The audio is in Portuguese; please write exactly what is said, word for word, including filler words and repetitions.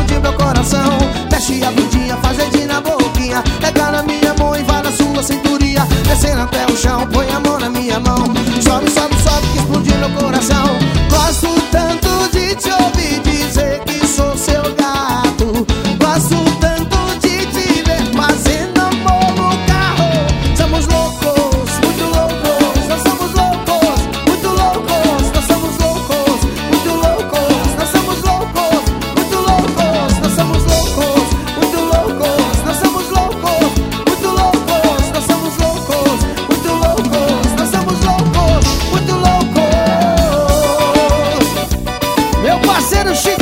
explodir meu coração. Mexe a bundinha, faz dedinho na boquinha, pega na minha mão e vai na sua cinturinha, descendo até o chão, põe a mão na minha mão. Sobe, sobe, sobe que explodiu meu coração. Gosto tanto de te ouvir dizer que sou seu gato. Gosto tanto de te ver fazendo amor no carro. Somos loucos, muito loucos. Nós somos loucos, muito loucos. Nós somos loucos, muito loucos. Nós somos loucos, muito loucos. Nós somos loucos, muito loucos. Nós somos loucos, muito loucos. Nós somos loucos, muito loucos. Nós somos loucos, muito loucos. Meu parceiro Chico